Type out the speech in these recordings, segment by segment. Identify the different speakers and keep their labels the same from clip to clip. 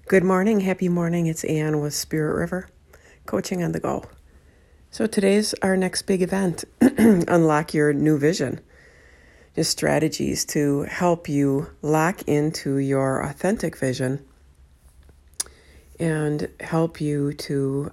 Speaker 1: Good morning, happy morning. It's Ann with Spirit River, Coaching on the Go. So today's our next big event, Unlock Your New Vision. Just strategies to help you lock into your authentic vision and help you to,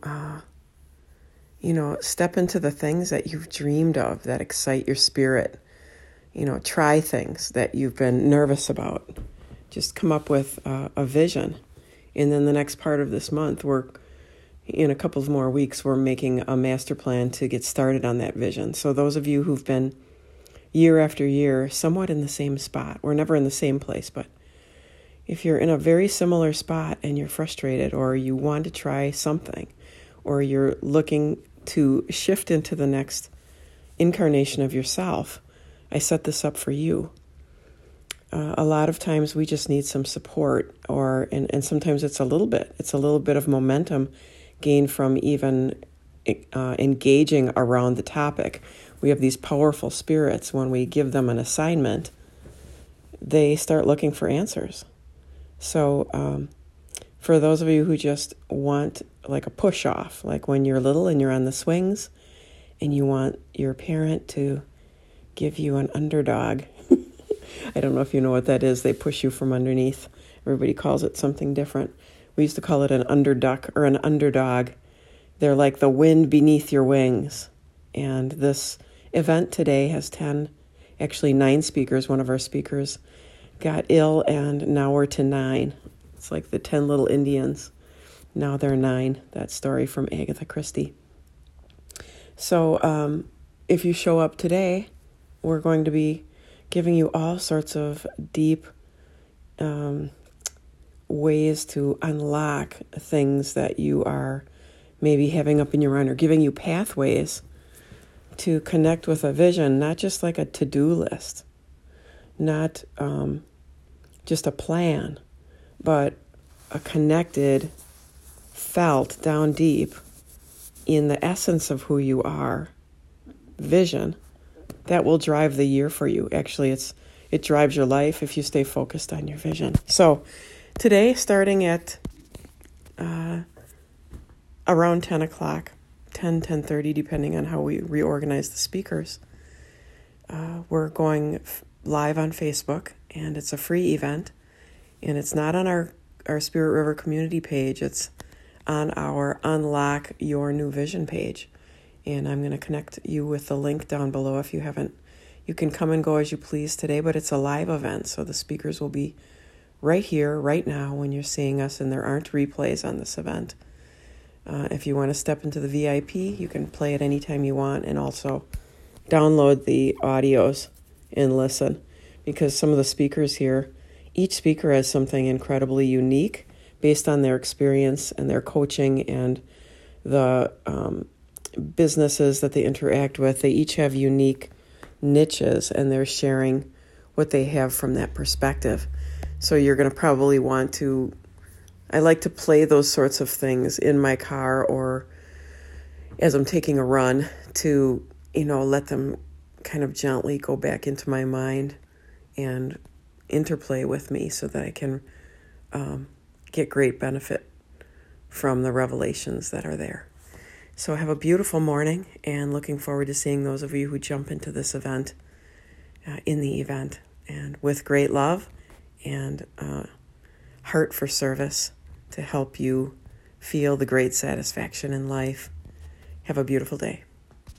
Speaker 1: step into the things that you've dreamed of that excite your spirit. Try things that you've been nervous about. Just come up with a vision. And then the next part of this month, in a couple of more weeks, we're making a master plan to get started on that vision. So those of you who've been year after year somewhat in the same spot, we're never in the same place, but if you're in a very similar spot and you're frustrated or you want to try something or you're looking to shift into the next incarnation of yourself, I set this up for you. A lot of times we just need some support, and sometimes it's a little bit of momentum gained from even engaging around the topic. We have these powerful spirits. When we give them an assignment, they start looking for answers. So for those of you who just want like a push off, like when you're little and you're on the swings and you want your parent to give you an underdog. I don't know if you know what that is. They push you from underneath. Everybody calls it something different. We used to call it an underduck or an underdog. They're like the wind beneath your wings. And this event today has 9 speakers. One of our speakers got ill, and now we're to 9. It's like the 10 little Indians. Now they're 9. That story from Agatha Christie. So if you show up today, we're going to be giving you all sorts of deep ways to unlock things that you are maybe having up in your mind, or giving you pathways to connect with a vision, not just like a to-do list, not just a plan, but a connected, felt down deep in the essence of who you are, vision that will drive the year for you. Actually, it drives your life if you stay focused on your vision. So today, starting at around 10 o'clock, 10:30, depending on how we reorganize the speakers, we're going live on Facebook, and it's a free event, and it's not on our Spirit River community page. It's on our Unlock Your New Vision page. And I'm going to connect you with the link down below if you haven't. You can come and go as you please today, but it's a live event, so the speakers will be right here, right now, when you're seeing us, and there aren't replays on this event. If you want to step into the VIP, you can play it anytime you want, and also download the audios and listen, because some of the speakers here, each speaker has something incredibly unique based on their experience and their coaching and the businesses that they interact with. They each have unique niches, and they're sharing what they have from that perspective. So you're going to probably want to, I like to play those sorts of things in my car or as I'm taking a run to, let them kind of gently go back into my mind and interplay with me so that I can get great benefit from the revelations that are there. So have a beautiful morning, and looking forward to seeing those of you who jump into this event, in the event, and with great love and heart for service to help you feel the great satisfaction in life. Have a beautiful day.